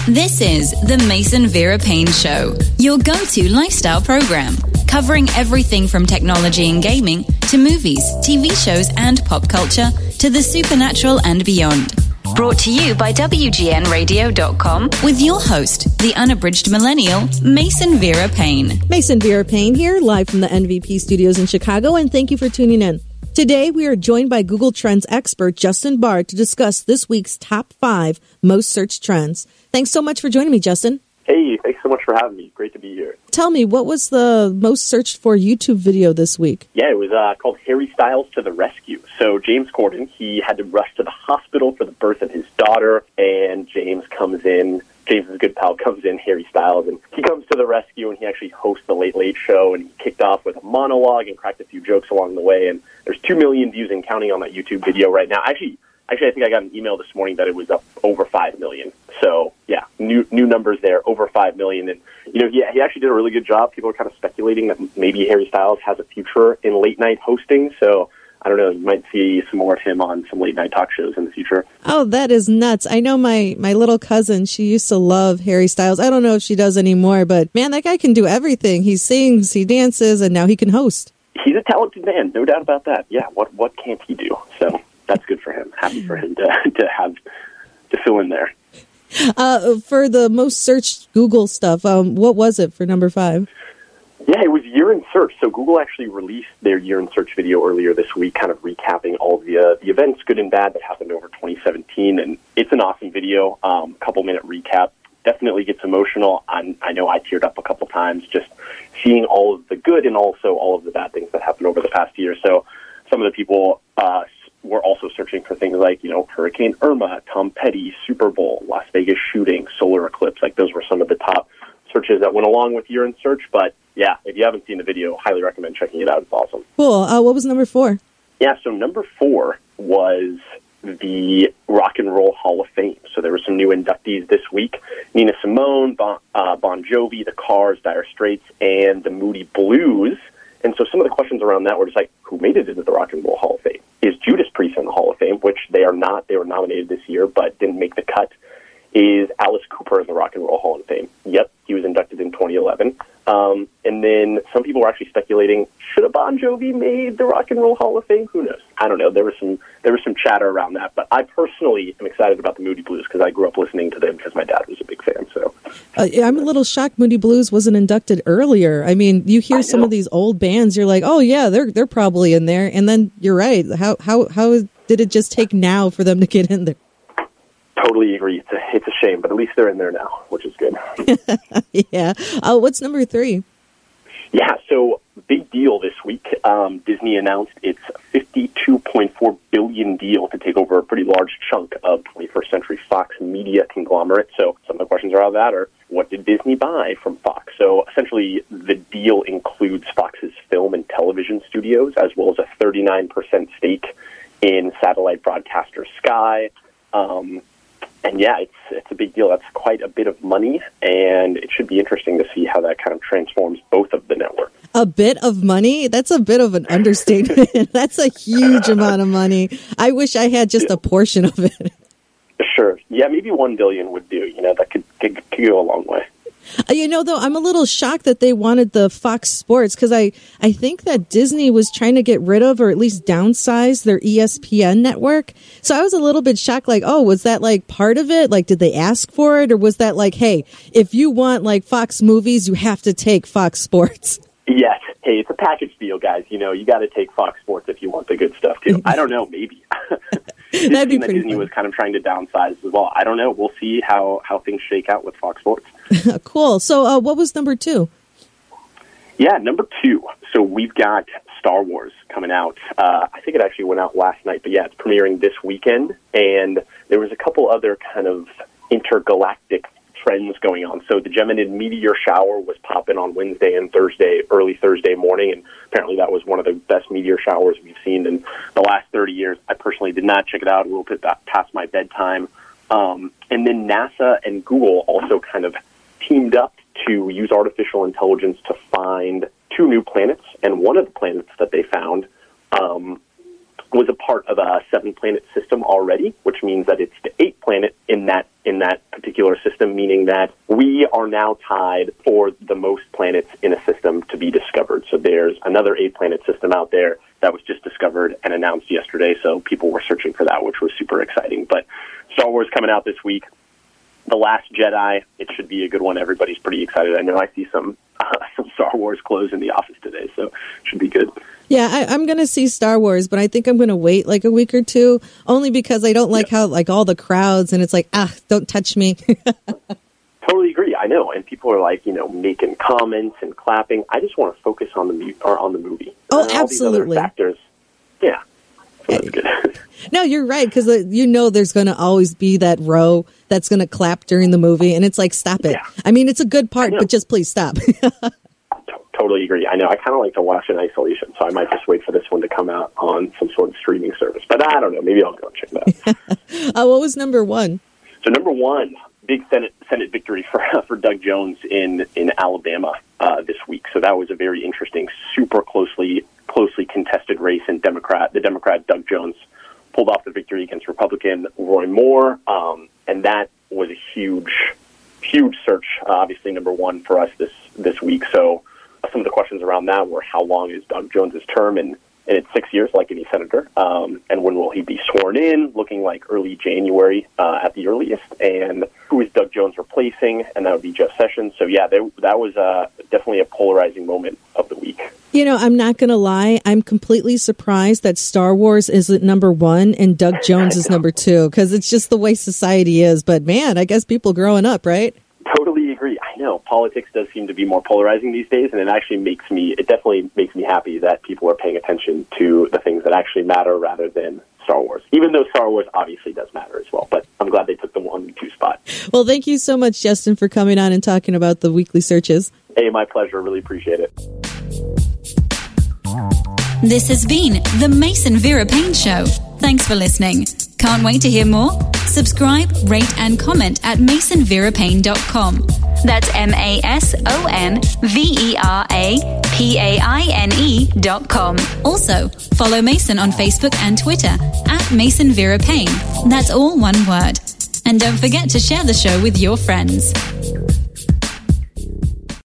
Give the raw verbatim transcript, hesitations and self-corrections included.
This is the Mason Vera Payne Show, your go-to lifestyle program, covering everything from technology and gaming to movies, T V shows, and pop culture to the supernatural and beyond. Brought to you by W G N radio dot com with your host, the unabridged millennial, Mason Vera Payne. Mason Vera Payne here, live from the N V P studios in Chicago, and thank you for tuning in. Today, we are joined by Google Trends expert Justin Bard to discuss this week's top five most searched trends. Thanks so much for joining me, Justin. Hey, thanks so much for having me. Great to be here. Tell me, what was the most searched for YouTube video this week? Yeah, it was uh, called Harry Styles to the Rescue. So James Corden, he had to rush to the hospital for the birth of his daughter, and James comes in. James's good pal comes in, Harry Styles, and he comes to the rescue, and he actually hosts the Late Late Show, and he kicked off with a monologue and cracked a few jokes along the way, and there's two million views and counting on that YouTube video right now. Actually, actually, I think I got an email this morning that it was up over five million. So, yeah, new new numbers there, over five million. And, you know, he, he actually did a really good job. People are kind of speculating that maybe Harry Styles has a future in late-night hosting, so I don't know, you might see some more of him on some late-night talk shows in the future. Oh, that is nuts. I know my, my little cousin, she used to love Harry Styles. I don't know if she does anymore, but, man, that guy can do everything. He sings, he dances, and now he can host. He's a talented man, no doubt about that. Yeah, what what can't he do? So that's good for him. Happy for him to, to have to fill in there. Uh, for the most searched Google stuff, um, what was it for number five? Yeah, it was Year in Search. So Google actually released their Year in Search video earlier this week, kind of recapping all the uh, the events, good and bad, that happened over twenty seventeen. And it's an awesome video, um, couple-minute recap. Definitely gets emotional. I'm, I know I teared up a couple times just seeing all of the good and also all of the bad things that happened over the past year. So some of the people uh, were also searching for things like, you know, Hurricane Irma, Tom Petty, Super Bowl, Las Vegas shooting, solar eclipse. Like, those were some of the top searches that went along with Year in Search. But yeah, if you haven't seen the video, highly recommend checking it out. It's awesome. Cool. Uh, what was number four? Yeah, so number four was the Rock and Roll Hall of Fame. So there were some new inductees this week. Nina Simone, Bon, uh, Bon Jovi, The Cars, Dire Straits, and the Moody Blues. And so some of the questions around that were just like, who made it into the Rock and Roll Hall of Fame? Is Judas Priest in the Hall of Fame, which they are not. They were nominated this year, but didn't make the cut. Is Alice Cooper in the Rock and Roll Hall of Fame? Yep, he was inducted in twenty eleven. Um, and then some people were actually speculating, should a Bon Jovi made the Rock and Roll Hall of Fame? Who knows? I don't know. There was some there was some chatter around that, but I personally am excited about the Moody Blues because I grew up listening to them because my dad was a big fan. So uh, I'm a little shocked Moody Blues wasn't inducted earlier. I mean, you hear some of these old bands, you're like, oh yeah, they're they're probably in there, and then you're right. How how how did it just take now for them to get in there? Totally agree. It's a, it's a shame, but at least they're in there now, which is good. Yeah. Uh, what's number three? Yeah, so big deal this week. Um, Disney announced its fifty-two point four billion dollars deal to take over a pretty large chunk of twenty-first Century Fox media conglomerate. So some of the questions around that are, what did Disney buy from Fox? So essentially, the deal includes Fox's film and television studios, as well as a thirty-nine percent stake in satellite broadcaster Sky. Um, And yeah, it's it's a big deal. That's quite a bit of money, and it should be interesting to see how that kind of transforms both of the networks. A bit of money? That's a bit of an understatement. That's a huge amount of money. I wish I had just yeah. a portion of it. Sure. Yeah, maybe one billion dollars would do. You know, that could, could, could go a long way. You know, though, I'm a little shocked that they wanted the Fox Sports because I, I think that Disney was trying to get rid of or at least downsize their E S P N network. So I was a little bit shocked, like, oh, was that like part of it? Like, did they ask for it? Or was that like, hey, if you want like Fox movies, you have to take Fox Sports? Yes. Hey, it's a package deal, guys. You know, you got to take Fox Sports if you want the good stuff, too. I don't know, maybe. That'd be pretty Disney funny. was kind of trying to downsize as well. I don't know. We'll see how, how things shake out with Fox Sports. Cool. So uh, what was number two? Yeah, number two. So we've got Star Wars coming out. Uh, I think it actually went out last night, but yeah, it's premiering this weekend. And there was a couple other kind of intergalactic trends going on. So the Geminid meteor shower was popping on Wednesday and Thursday, early Thursday morning, and apparently that was one of the best meteor showers we've seen in the last thirty years. I personally did not check it out a little bit past my bedtime. Um, and then NASA and Google also kind of teamed up to use artificial intelligence to find two new planets, and one of the planets that they found um, was a part of a seven-planet system already, which means that it's the eighth planet in that in that particular particular system, meaning that we are now tied for the most planets in a system to be discovered. So there's another eight-planet system out there that was just discovered and announced yesterday, so people were searching for that, which was super exciting. But Star Wars coming out this week. The Last Jedi, it should be a good one. Everybody's pretty excited. I know I see some uh, some Star Wars clothes in the office today, so it should be good. Yeah, I, I'm going to see Star Wars, but I think I'm going to wait like a week or two, only because I don't like yeah. how like all the crowds and it's like, ah, don't touch me. Totally agree. I know, and people are like, you know, making comments and clapping. I just want to focus on the mu- or on the movie. Oh, and absolutely. All these other factors. Yeah, so that's good. No, you're right, because uh, you know there's going to always be that row that's going to clap during the movie, and it's like, stop it. Yeah. I mean, it's a good part, but just please stop. Totally agree. I know. I kind of like to watch in isolation, so I might just wait for this one to come out on some sort of streaming service. But I don't know. Maybe I'll go and check it out. uh, what was number one? So number one, big Senate Senate victory for for Doug Jones in in Alabama uh, this week. So that was a very interesting, super closely closely contested race. And Democrat, the Democrat Doug Jones pulled off the victory against Republican Roy Moore, um, and that was a huge, huge search. Uh, obviously, number one for us this this week. So some of the questions around that were, how long is Doug Jones's term? And, and it's six years, like any senator. Um, and when will he be sworn in? Looking like early January uh, at the earliest. And who is Doug Jones replacing? And that would be Jeff Sessions. So, yeah, they, that was uh, definitely a polarizing moment of the week. You know, I'm not going to lie. I'm completely surprised that Star Wars is at number one and Doug Jones is number two, because it's just the way society is. But, man, I guess people growing up, right? Totally agree. I know politics does seem to be more polarizing these days, and it actually makes me, it definitely makes me happy that people are paying attention to the things that actually matter rather than Star Wars, even though Star Wars obviously does matter as well. But I'm glad they took the one and two spot. Well, thank you so much, Justin, for coming on and talking about the weekly searches. Hey, my pleasure. Really appreciate it. This has been the Mason Vera Payne Show. Thanks for listening. Can't wait to hear more? Subscribe, rate, and comment at mason vera payne dot com. That's M A S O N V E R A P A I N E dot com. Also, follow Mason on Facebook and Twitter at Mason Vera Payne. That's all one word. And don't forget to share the show with your friends.